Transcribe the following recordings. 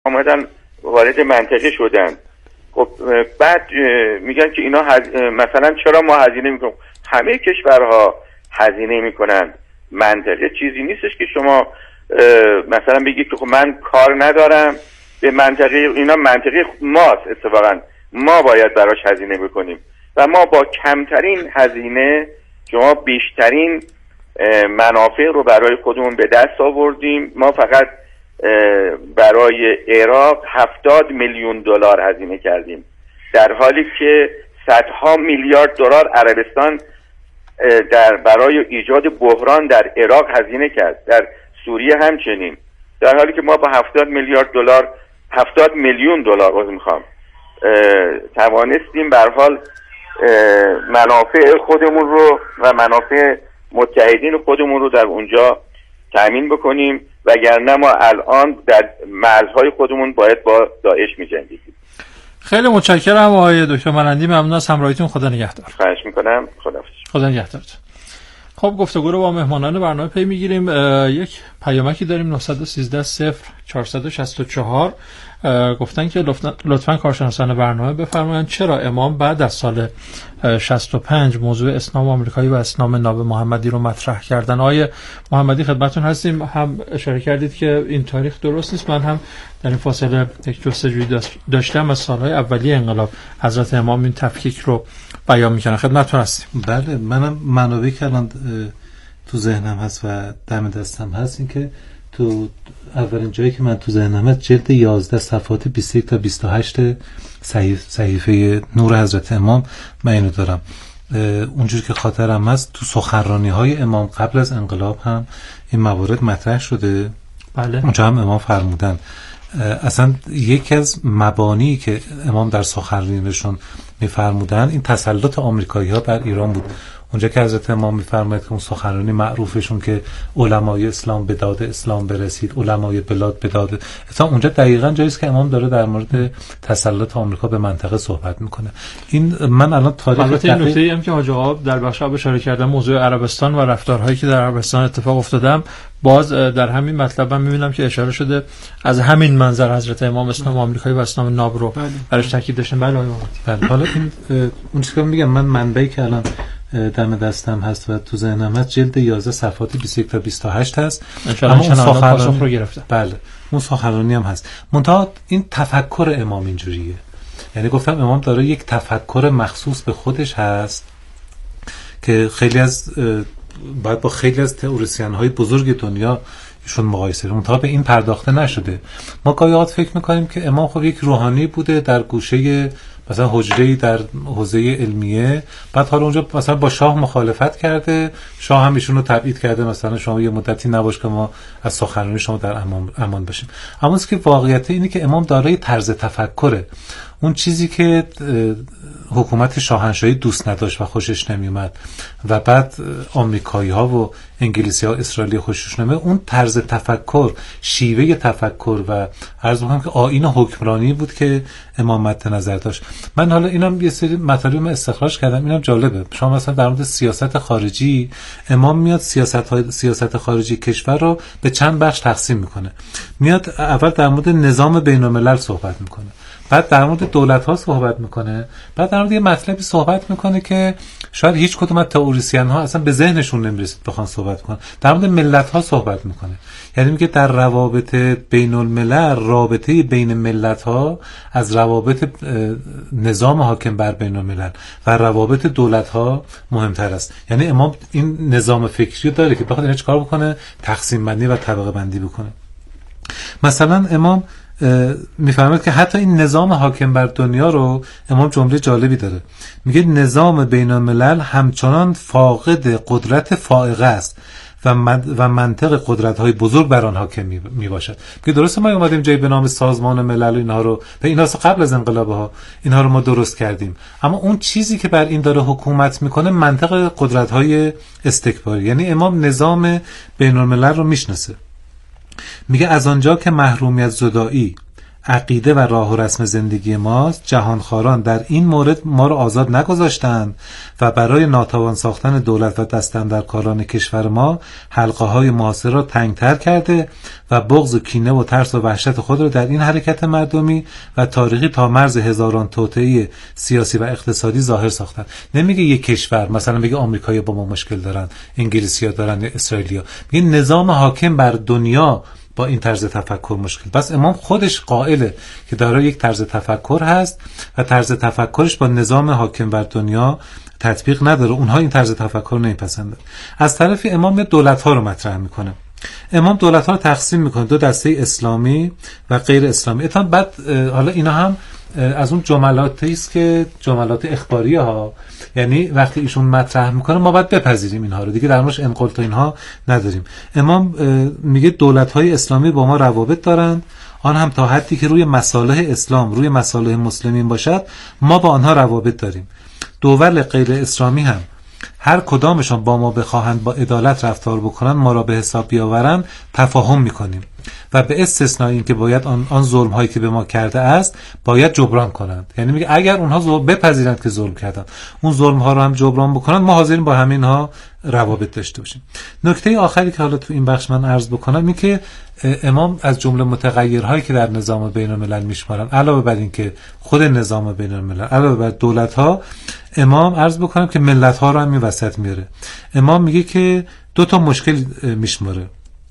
آمدن وارد منطقه شدن. خب بعد میگن که اینا مثلا چرا ما هزینه میکنیم؟ همه کشورها هزینه میکنن. منطقه چیزی نیستش که شما مثلا بگید که خب من کار ندارم به منطقه، اینا منطقه ماست، اتفاقا ما باید براش هزینه بکنیم و ما با کمترین هزینه شما بیشترین منافع رو برای خودمون به دست آوردیم. ما فقط برای عراق 70 میلیون دلار هزینه کردیم، در حالی که صدها میلیارد دلار عربستان برای ایجاد بحران در عراق هزینه کرد، در سوریه همچنین، در حالی که ما با 70 میلیون دلار توانستیم به هر حال منافع خودمون رو و منافع متحدین خودمون رو در اونجا تأمین بکنیم، وگرنه ما الان در مرزهای خودمون باید با داعش می‌جنگیدیم. خیلی متشکرم آقای دکتر ملندی، ممنون از همراهیتون. خدا نگهدار. خواهش می‌کنم. خدا نگهدارتون. خب گفتگو رو با مهمانان برنامه پی میگیریم. یک پیامکی داریم 913 0464 گفتن که لطفاً کارشناسان برنامه بفرمایند چرا امام بعد از سال 65 موضوع اسلام آمریکایی و اسلام ناب محمدی رو مطرح کردن. آقای محمدی خدمتتون هستیم. هم اشاره کردید که این تاریخ درست نیست. من هم در این فاصله یک جستجویی داشتم از سالهای اولیه انقلاب حضرت امام این تفکیک رو بیان میکنن. خدمتتون هستیم. بله، منم منابعی که الان تو ذهنم هست و دم دستم هست این که تو اولین جایی که من تو ذهنم هست جلد 11 صفحات 21 تا 28 صحیفه نور حضرت امام من اینو دارم. اونجور که خاطرم هست تو سخنرانی‌های امام قبل از انقلاب هم این موارد مطرح شده. بله. اونجا هم امام فرمودن اصلا یکی از مبانی که امام در سخنرانیشون میفرمودن این تسلط آمریکایی‌ها بر ایران بود. اونجا که حضرت امام میفرماید که اون سخنرانی معروفشون که علمای اسلام به داد اسلام برسید، علمای بلاد به داد اسلام، اونجا دقیقاً جاییست که امام داره در مورد تسلط آمریکا به منطقه صحبت میکنه. این من الان تاریخ البته این نکته‌ای هم که حاج آقا در بخش اول اشاره کردن موضوع عربستان و رفتارهایی که در عربستان اتفاق افتادم، باز در همین مطلب من میبینم که اشاره شده از همین منظر حضرت امام اسلام آمریکایی و اسلام ناب رو براش تاکید داشتن. بله حالا این اون چیزی که میگم من منبعی که الان دم دستم هست و تو ذهنم هست جلد 11 صفحات 21 تا 28 هست. اما اون سخنرانی رو گرفتم. بله اون سخنرانی هم هست. منتها این تفکر امام اینجوریه، یعنی گفتم امام داره یک تفکر مخصوص به خودش هست که خیلی از باید با خیلی از تئوریسین های بزرگ دنیا ایشون مقایسه کنیم. منتها به این پرداخته نشده. ما گاهی اوقات فکر میکنیم که امام خب یک روحانی بوده در گوشه مثلا حجره‌ای در حوزه علمیه، بعد حالا اونجا مثلا با شاه مخالفت کرده، شاه هم ایشون رو تبعید کرده، مثلا شما یه مدتی نباش که ما از سخنرانی شما در امان باشیم. اما که واقعیت اینه که امام دارای طرز تفکره. اون چیزی که حکومت شاهنشاهی دوست نداشت و خوشش نمیومد و بعد آمریکایی‌ها و انگلیسی‌ها اسرائیلی خوشش نمیومد، اون طرز تفکر، شیوه تفکر و عرض می‌کنم که آیین حکمرانی بود که امام مد نظر داشت. من حالا اینم یه سری مطالب استخراج کردم، اینم جالبه. شما مثلا در مورد سیاست خارجی، امام میاد سیاست خارجی کشور رو به چند بخش تقسیم میکنه. میاد اول در مورد نظام بین‌الملل صحبت میکنه، بعد در مورد دولت‌ها صحبت میکنه، بعد در مورد یه مطلبی صحبت میکنه که شاید هیچ کدوم از تئوریسین‌ها اصلا به ذهنشون نمیرسید بخوان صحبت کنن. در مورد ملت‌ها صحبت میکنه، یعنی میگه در روابط بین‌الملل، رابطه بین ملت‌ها از روابط نظام حاکم بر بین‌الملل و روابط دولت‌ها مهمتر است. یعنی امام این نظام فکری داره که بخواد چیکار بکنه، تقسیم بندی و طبقه بندی بکنه. مثلا امام میفهمد که حتی این نظام حاکم بر دنیا رو، امام جمله جالبی داره، میگه نظام بین الملل همچنان فاقد قدرت فائقه است و منطق قدرت‌های بزرگ بر آن حاکم میباشد. که درسته ما اومدیم جای به نام سازمان ملل و اینها رو، و اینها قبل از انقلاب‌ها اینها رو ما درست کردیم، اما اون چیزی که بر این داره حکومت میکنه منطق قدرت‌های استکباری. یعنی امام نظام بین الملل رو میشناسه. میگه از آنجا که محرومیت زدایی عقیده و راه و رسم زندگی ماست، جهانخواران در این مورد ما رو آزاد نگذاشتند و برای ناتوان ساختن دولت و دستاندرکاران کشور ما حلقه‌های معاصر را تنگتر کرده و بغض و کینه و ترس و وحشت خود را در این حرکت مردمی و تاریخی تا مرز هزاران توطئه سیاسی و اقتصادی ظاهر ساختند. نمیگه یک کشور، مثلا بگه آمریکایی‌ها با ما مشکل دارن، انگلیسی‌ها دارن یا اسرائیلی‌ها، میگه نظام حاکم بر دنیا با این طرز تفکر مشکل. پس امام خودش قائله که دارای یک طرز تفکر هست و طرز تفکرش با نظام حاکم بر دنیا تطبیق نداره. اونها این طرز تفکر نمیپسندن. از طرفی امام دولت‌ها رو مطرح میکنه. امام دولت‌ها رو تقسیم میکنه دو دسته، اسلامی و غیر اسلامی. بعد حالا اینا هم از اون جملاتی است که جملات اخباریه ها، یعنی وقتی ایشون مطرح میکنه ما باید بپذیریم اینها رو، دیگه در موردش انقل تا اینها نداریم. امام میگه دولت‌های اسلامی با ما روابط دارند، آن هم تا حدی که روی مصالح اسلام، روی مصالح مسلمین باشد ما با آنها روابط داریم. دول غیر اسلامی هم هر کدامشان با ما بخواهند با عدالت رفتار بکنند، ما را به حساب بیاورند، تفاهم میکنیم و به استثنای این که باید آن ظلم هایی که به ما کرده است باید جبران کنند. یعنی میگه اگر اونها بپذیرند که ظلم کردند، اون ظلم ها رو هم جبران بکنند، ما حاضریم با همه اینها روابط داشته باشیم. نکته آخری که حالا تو این بخش من عرض بکنم این که امام از جمله متغیرهایی که در نظام بین الملل میشمارن، علاوه بر این که خود نظام بین الملل، علاوه بر دولت ها، امام عرض بکنم که ملت ها رو هم این وسط میاره. امام میگه که دو تا مشکل میشماره،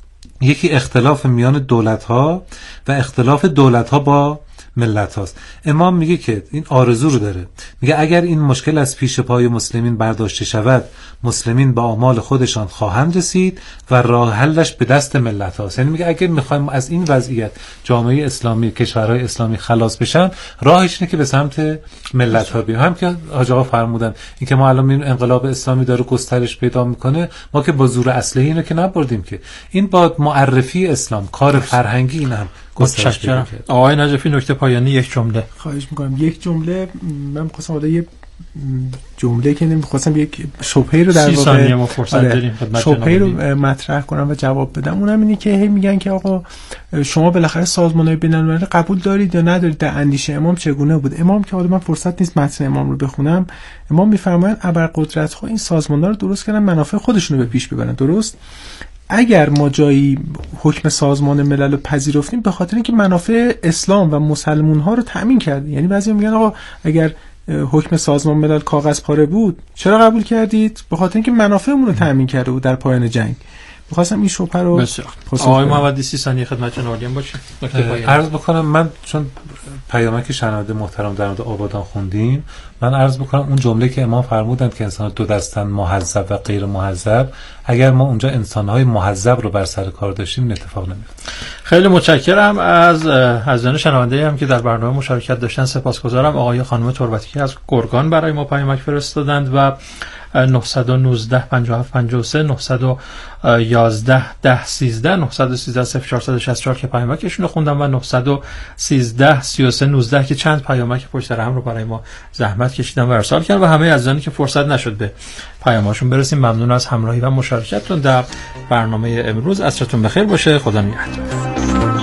یکی اختلاف میان دولت ها و اختلاف دولت ها با ملت هاست. امام میگه که این آرزو رو داره، میگه اگر این مشکل از پیش پای مسلمین برداشته شود، مسلمین با اعمال خودشان خواهند رسید و راه حلش به دست ملت هاست. یعنی میگه اگر میخوایم از این وضعیت جامعه اسلامی، کشورهای اسلامی خلاص بشن، راهش اینه که به سمت ملت ها بیایم. هم که حاج آقا فرمودن این که ما الان میبینیم انقلاب اسلامی داره گسترش پیدا میکنه، ما که با زور اسلحه اینو که نبردیم، که این با معرفی اسلام، کار فرهنگی این هم گسترش پیدا کرد. آقای نجفی نکته پایانی یک جمله. خواهش میکنم. یک جمله من می‌خواستم حالا یه جمله که نمی‌خواستم یک شبهه رو در واقع 30 ثانیه ما فرصت داریم شبهه رو مطرح کنم و جواب بدم. اونم اینه که میگن که آقا شما بالاخره سازمان‌های بین‌المللی قبول دارید یا ندارید؟ در اندیشه امام چگونه بود؟ امام که حالا من فرصت نیست متن امام رو بخونم، امام می‌فرمایند ابرقدرت‌ها این سازمان‌ها رو درست کردن منافع خودشون رو به پیش ببرن. درست؟ اگر ما جایی حکم سازمان ملل رو پذیرفتیم به خاطر اینکه منافع اسلام و مسلمون ها رو تأمین کرده. یعنی بعضی میگن آقا اگر حکم سازمان ملل کاغذ پاره بود چرا قبول کردید؟ به خاطر اینکه منافعمون رو تأمین کرده بود در پایان جنگ. می‌خواستم این شبهه رو آقای محمدی 30 ثانیه خدمت جنابعالیان باشه. عرض بکنم من چون پیامک شنونده محترم در مورد آبادان خوندیم، من عرض بکنم اون جمله که امام فرمودند که انسان دو دستن، مهذب و غیر مهذب، اگر ما اونجا انسان‌های مهذب رو بر سر کار داشتیم این اتفاق نمی‌افتاد. خیلی متشکرم از حضرات شنونده هم که در برنامه مشارکت داشتن. سپاسگزارم. آقای خانم تربتی که از گرگان برای ما پیامک فرستادند و 919 57 53 911 10 13 913 0464 که پیامکشون رو خوندم و 913 33 19 که چند پیامک پشت سر هم رو برای ما زحمت کشیدن و ارسال کردن و همه عزیزانی که فرصت نشد به پیاماشون برسیم. ممنون از همراهی و مشارکتتون در برنامه امروز. عصرتون بخیر باشه. خدا نگهدار.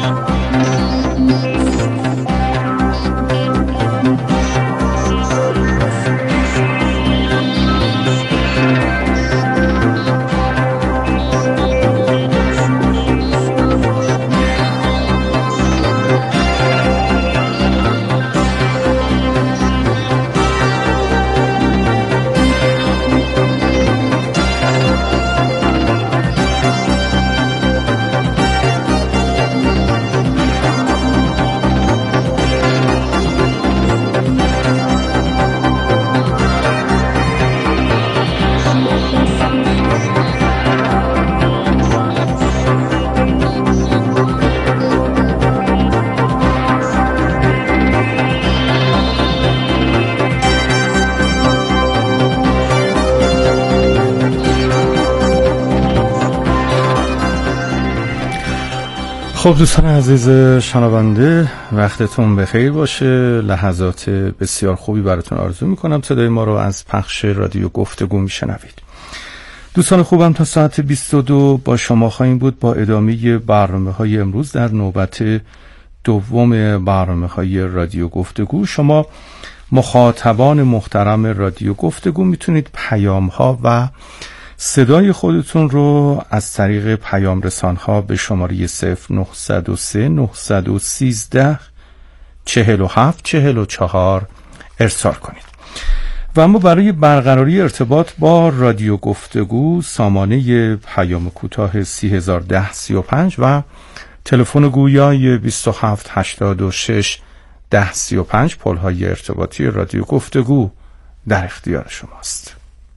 خب دوستان عزیز شنونده، وقتتون بخیر باشه. لحظات بسیار خوبی براتون آرزو میکنم. صدای ما رو از پخش رادیو گفتگو میشنوید. دوستان خوبم تا ساعت 22 با شما خواهیم بود با ادامه برنامه‌های امروز در نوبت دوم برنامه‌های رادیو گفتگو. شما مخاطبان محترم رادیو گفتگو میتونید پیام‌ها و صدای خودتون رو از طریق پیام رسان‌ها به شماره 0903 913 47 44 ارسال کنید. و اما برای برقراری ارتباط با رادیو گفتگو سامانه پیام کوتاه 3001035 و تلفن گویای 2786 1035 پل‌های ارتباطی رادیو گفتگو در اختیار شماست.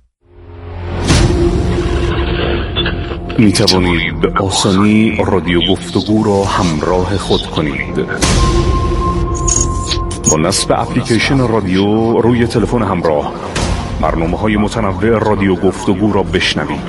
می توانید به آسانی رادیو گفتگو را همراه خود کنید. با نصب اپلیکیشن رادیو روی تلفن همراه برنامه‌های متنوع رادیو گفتگو را بشنوید.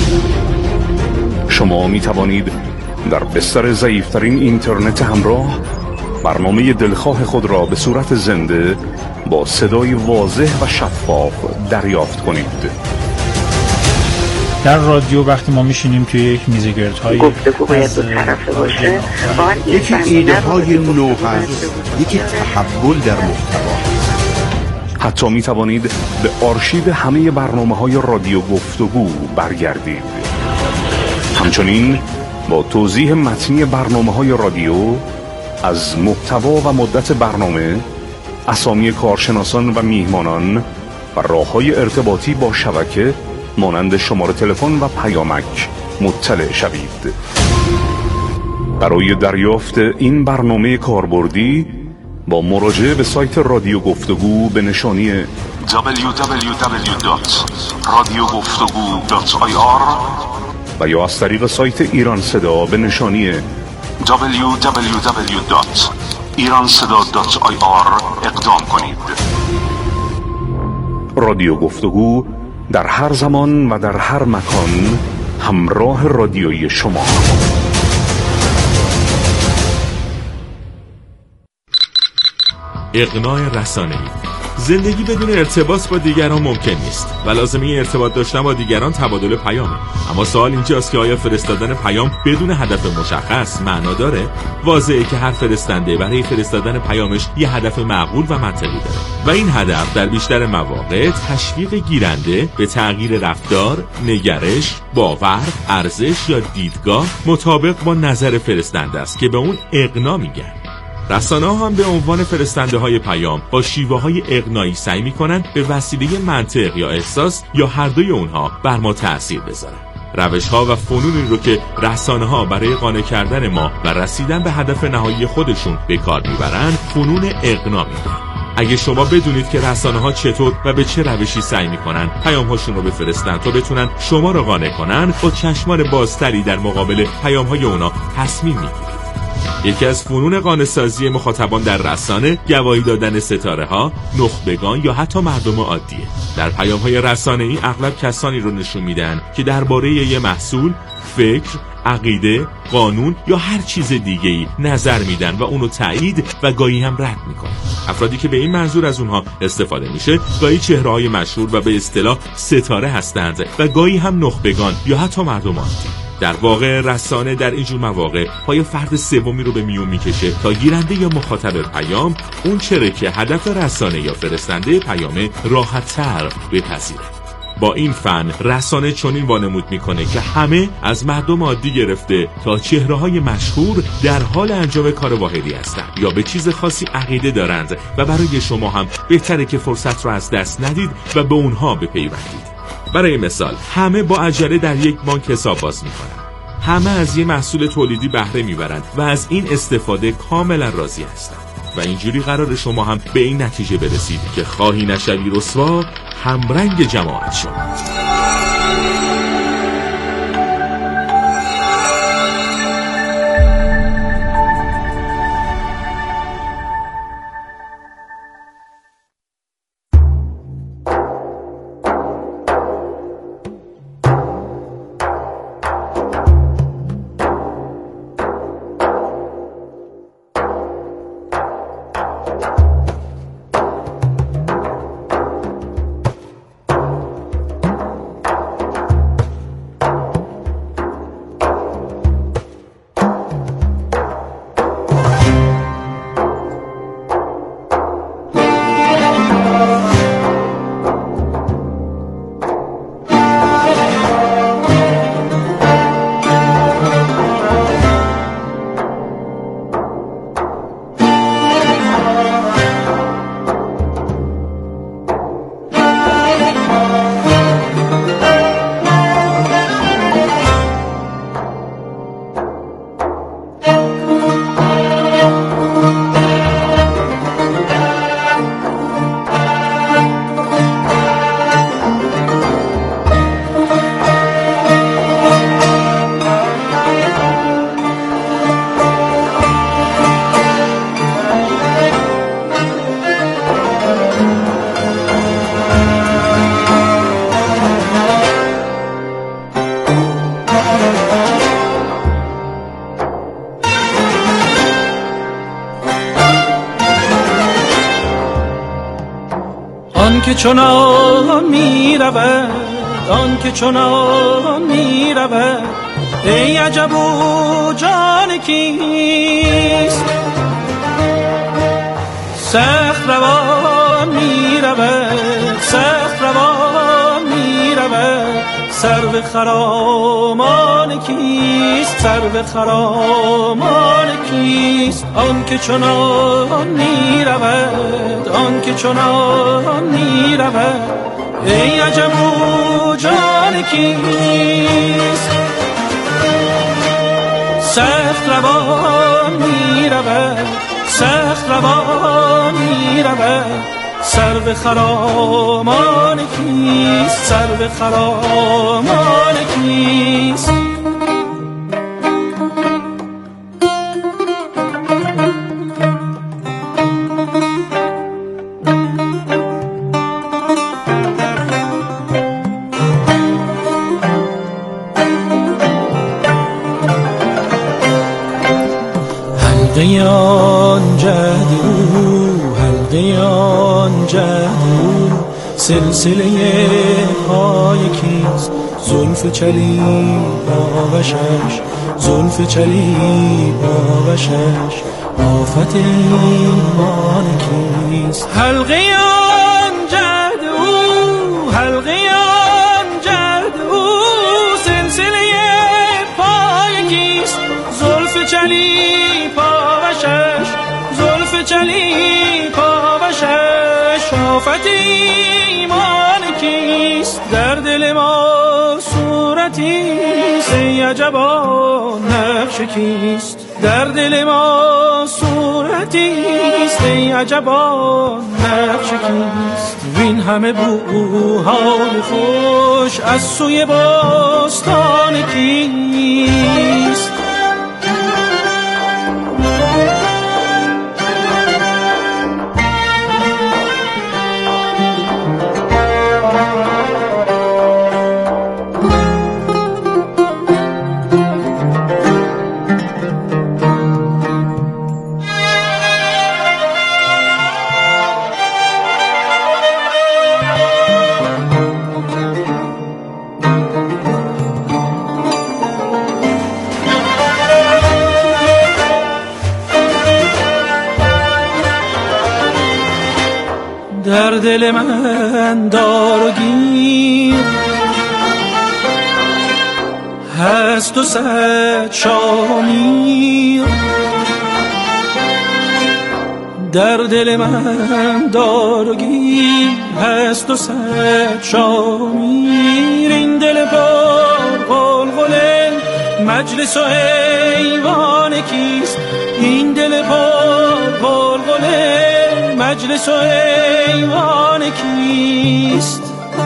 شما می توانید در بستر ضعیف‌ترین اینترنت همراه برنامه دلخواه خود را به صورت زنده با صدای واضح و شفاف دریافت کنید. در رادیو وقتی ما میشینیم توی یک میزگردهای گفتگو باید دو طرفه باشه، یکی ایده های نو هست، یکی تحول در محتوا. حتی می توانید به آرشیو همه برنامه‌های رادیو گفتگو برگردید. همچنین با توضیح متنی برنامه‌های رادیو از محتوا و مدت برنامه، اسامی کارشناسان و میهمانان و راه‌های ارتباطی با شبکه مانند شماره تلفن و پیامک مطلع شوید. برای دریافت این برنامه کاربردی با مراجعه به سایت رادیو گفتگو به نشانی www.radiogoftagu.ir و یا از طریق سایت ایران صدا به نشانی www.iranseda.ir اقدام کنید. رادیو گفتگو در هر زمان و در هر مکان همراه رادیویی شما. اقناع رسانه‌ای. زندگی بدون ارتباط با دیگران ممکن نیست و لازمه ارتباط داشتن با دیگران تبادل پیامه. اما سوال اینجاست که آیا فرستادن پیام بدون هدف مشخص معنا داره؟ واضحه که هر فرستنده برای فرستادن پیامش یه هدف معقول و منطقی داره و این هدف در بیشتر مواقع تشویق گیرنده به تغییر رفتار، نگرش، باور، ارزش یا دیدگاه مطابق با نظر فرستنده است که به اون اقناع میگن. رسانه‌ها هم به عنوان فرستنده‌های پیام با شیوه‌های اقناعی سعی می‌کنند به وسیله منطق یا احساس یا هر دوی اونها بر ما تأثیر بذارن. روش‌ها و فنونی رو که رسانه‌ها برای قانع کردن ما و رسیدن به هدف نهایی خودشون به کار می‌برند، فنون اقناع میگن. اگه شما بدونید که رسانه‌ها چطور و به چه روشی سعی می‌کنن پیام‌هاشون رو بفرستن تا بتونن شما رو قانع کنن، با چشمان بازتری در مقابل پیام‌های اونا تصمیم می‌گیرید. یکی از فنون قانع‌سازی مخاطبان در رسانه گواهی دادن ستاره‌ها، نخبگان یا حتی مردم عادیه. در پیام‌های رسانه‌ای اغلب کسانی رو نشون میدن که درباره یه محصول، فکر، عقیده، قانون یا هر چیز دیگه‌ای نظر میدن و اونو تایید و گاهی هم رد میکنن. افرادی که به این منظور از اونها استفاده میشه گاهی چهره‌های مشهور و به اصطلاح ستاره هستند و گاهی هم نخبگان یا حتی مردم عادی. در واقع رسانه در اینجور مواقع پای فرد سومی رو به میون میکشه تا گیرنده یا مخاطب پیام اون چره که هدف رسانه یا فرستنده پیام راحت‌تر بپذیره. با این فن رسانه چنین وانمود میکنه که همه از مردم عادی گرفته تا چهره‌های مشهور در حال انجام کار واحدی هستند یا به چیز خاصی عقیده دارند و برای شما هم بهتره که فرصت رو از دست ندید و به اونها بپیوندید. برای مثال همه با عجله در یک بانک حساب باز میکنن، همه از یه محصول تولیدی بهره میبرند و از این استفاده کاملا راضی هستند و اینجوری قرار شما هم به این نتیجه برسید که خواهی نشوی رسوا همرنگ جماعت شو. که چنان می رود، آن که چنان می رود، ای عجب او جان کیست؟ سخت روان می رود، سخت روان می رود، سرو خرامان کیست؟ سرو خرامان کیست؟ آن که چنان می رود، آن که چنان می رود، ای عجب او جان کیست؟ سخت روان می رود، سخت روان می رود، سرو خرامان کیست؟ سرو خرامان کیست؟ حلقه آن جهد او، حلقه آن جهد او، سلسله پای کیست؟ زلف چلیپا و شش، زلف چلیپا و شش، آفت ایمان کیست؟ حلقه آن جهد او، حلقه آن جهد او، سلسله پای کیست؟ زلف چلیپا و شش، زلف چلیپا و شش، آفت ایمان کیست؟ در دل ما صورتیست، ای عجبا نقش کیست؟ در دل ما صورتیست، ای عجبا نقش کیست؟ وین همه بوهای خوش از سوی بستان کیست؟ در دل من دار و گیر هست و صد شامیر، در دل من دار و گیر هست و صد شامیر، این دل پر غلغله مجلس و ایوان کیست؟ این دل پر غلغله مجلس و ایوان کیست؟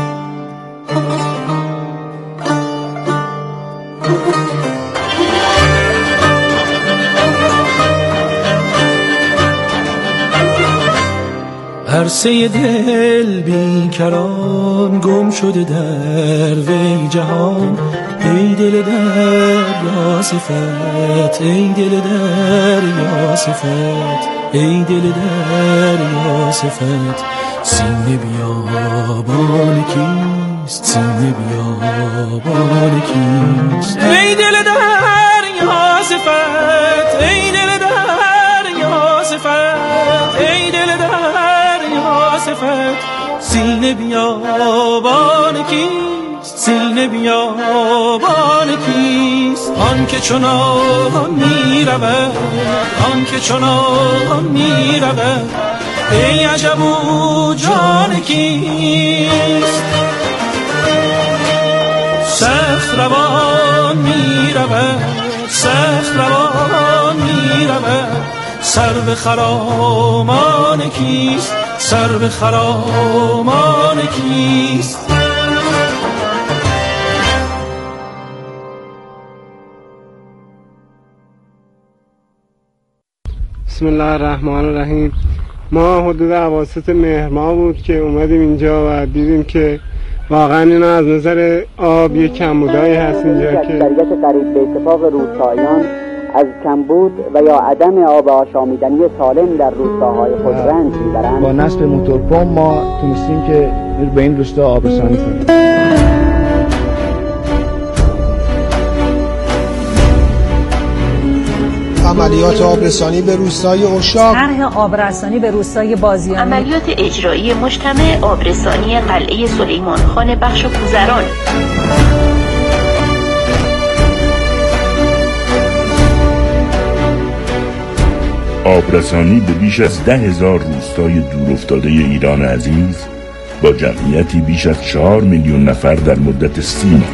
عرصه دل بیکران گم شده در وی جهان، ای دل دریا صفت، ای دل دریا صفت، ای دل دریا صفت، سینه بیابان کیست؟ سینه بیابان کیست؟ ای دل دریا صفت، ای دل دریا صفت، ای دل دریا صفت، سینه بیابان کیست؟ سینه بیابان کیست؟ آن که چنان میرود، آن که چنان میرود، ای عجب او جان کیست؟ سخت روان میرود، سخت روان میرود، سرو خرامان کیست؟ سرو خرامان کیست؟ بسم الله الرحمن الرحیم. ما حدود اواسط مهر ماه بود که اومدیم اینجا و دیدیم که واقعا اینا از نظر آب یک کمبودایی هست اینجا که اکثریت قریب به اتفاق روستاییان از کمبود و یا عدم آب آشامیدنی سالم در روستاهای خود رنج میبرند. با نصب موتورپمپ ما تونستیم که به این روستا آبرسانی کنیم. عملیات آبرسانی به روستای اشاق، طرح آبرسانی به روستای بازیانی، عملیات اجرایی مجتمع آبرسانی قلعه سلیمان خان بخش کوزران. آبرسانی به بیش از 10,000 روستای دورافتاده ایران عزیز با جمعیتی بیش از 4 میلیون نفر در مدت 30 ماه.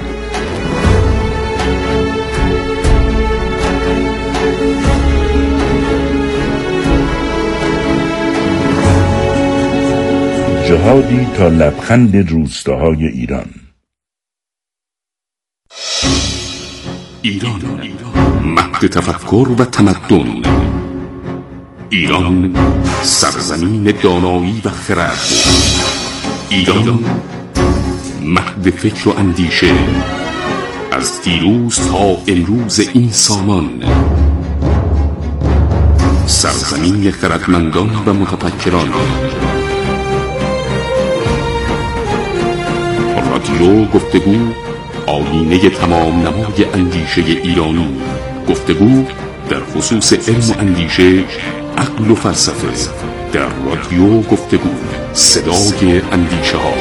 جهادی تا لبخند روستاهای ایران. ایران مهد تفکر و تمدن. ایران سرزمین دانایی و خرد. ایران مهد فکر و اندیشه از دیروز تا امروز این سامان. سرزمین خردمندان و متفکران. رادیو گفتگو، آیینه تمام نمای اندیشه ایرانی. گفتگو در خصوص علم و اندیشه، عقل و فلسفه. در رادیو گفتگو، صدای اندیشه ها.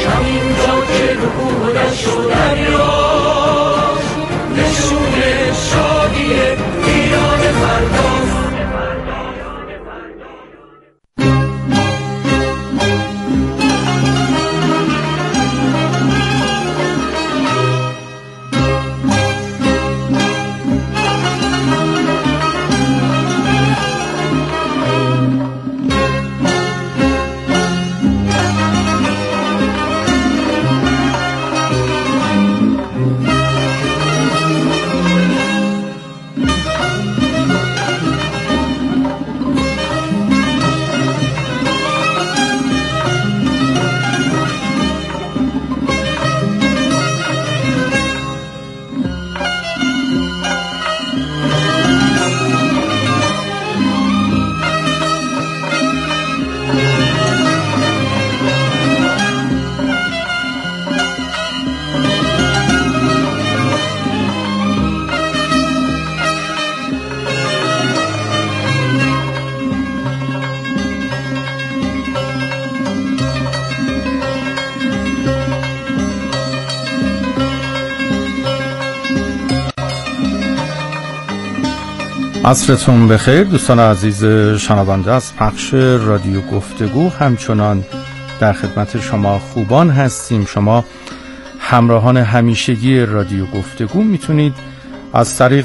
عصرتون بخیر دوستان عزیز شنونده از پخش رادیو گفتگو. همچنان در خدمت شما خوبان هستیم. شما همراهان همیشگی رادیو گفتگو میتونید از طریق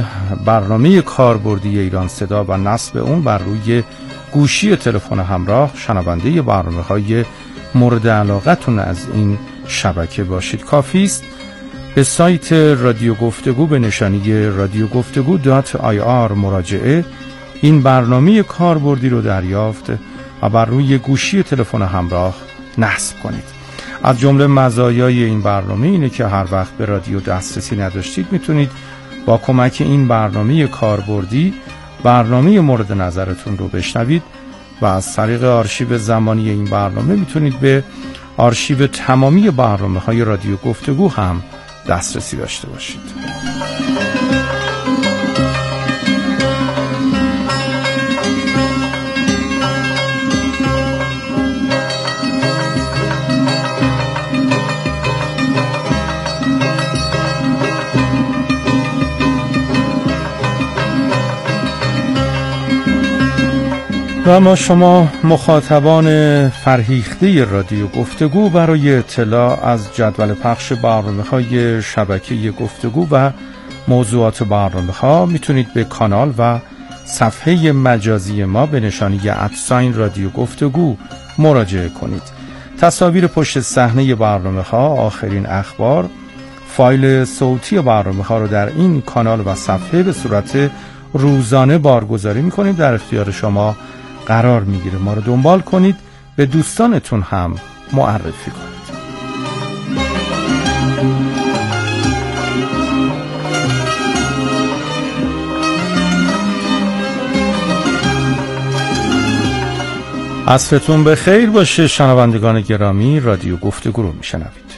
برنامه کاربردی ایران صدا و نصب اون بر روی گوشی تلفن همراه شنونده برنامه‌های مورد علاقتون از این شبکه باشید. کافی است به سایت رادیو گفتگو به نشانی radiogoftegu.ir مراجعه این برنامه کاربردی رو دریافت و بر روی گوشی تلفن همراه نصب کنید. از جمله مزایای این برنامه اینه که هر وقت به رادیو دسترسی نداشتید میتونید با کمک این برنامه کاربردی برنامه مورد نظرتون رو بشنوید و از طریق آرشیو زمانی این برنامه میتونید به آرشیو تمامی برنامه‌های رادیو گفتگو هم دسترسی داشته باشید. و اما شما مخاطبان فرهیخته رادیو گفتگو برای اطلاع از جدول پخش برنامه‌های شبکه گفتگو و موضوعات برنامه‌ها میتونید به کانال و صفحه مجازی ما به نشانی @ رادیو گفتگو مراجعه کنید. تصاویر پشت صحنه برنامه‌ها، آخرین اخبار، فایل صوتی برنامه‌ها رو در این کانال و صفحه به صورت روزانه بارگذاری می‌کنیم، در اختیار شما قرار میگیره. ما رو دنبال کنید، به دوستانتون هم معرفی کنید. عصرتون به خیر باشه شنوندگان گرامی، رادیو گفتگو رو میشنوید.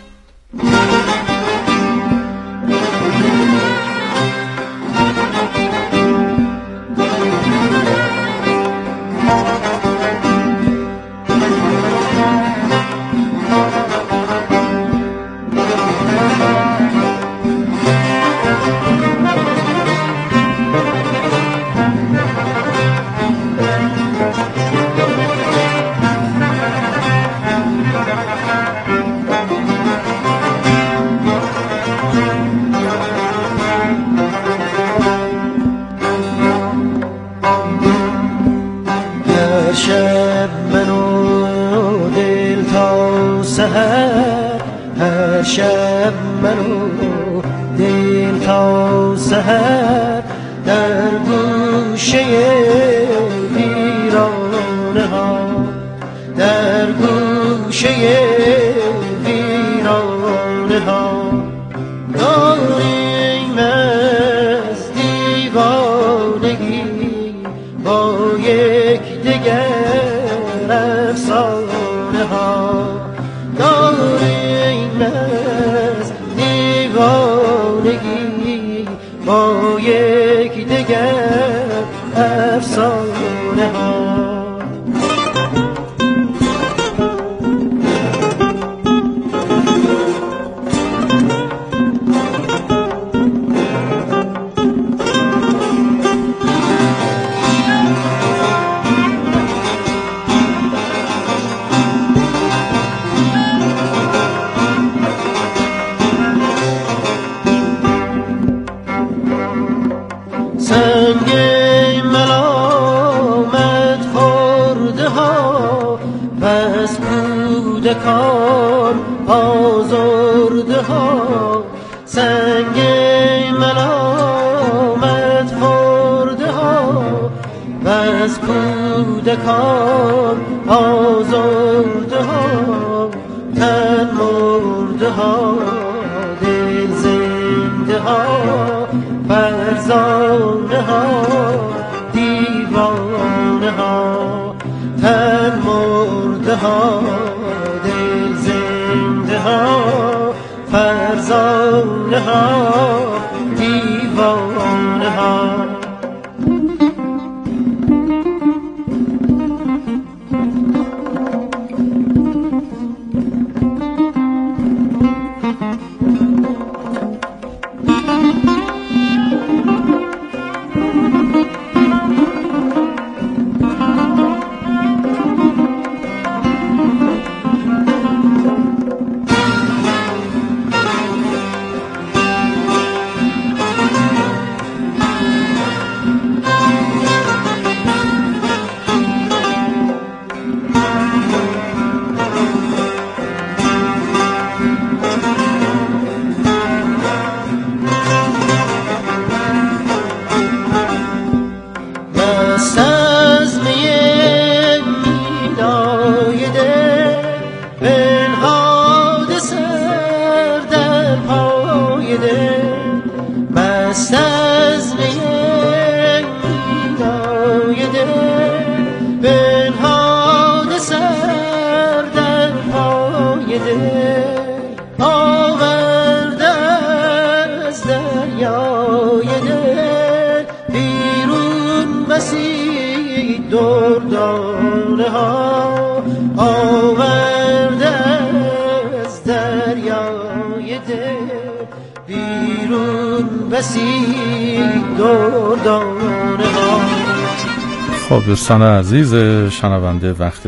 خب دوستان عزیز شنونده وقت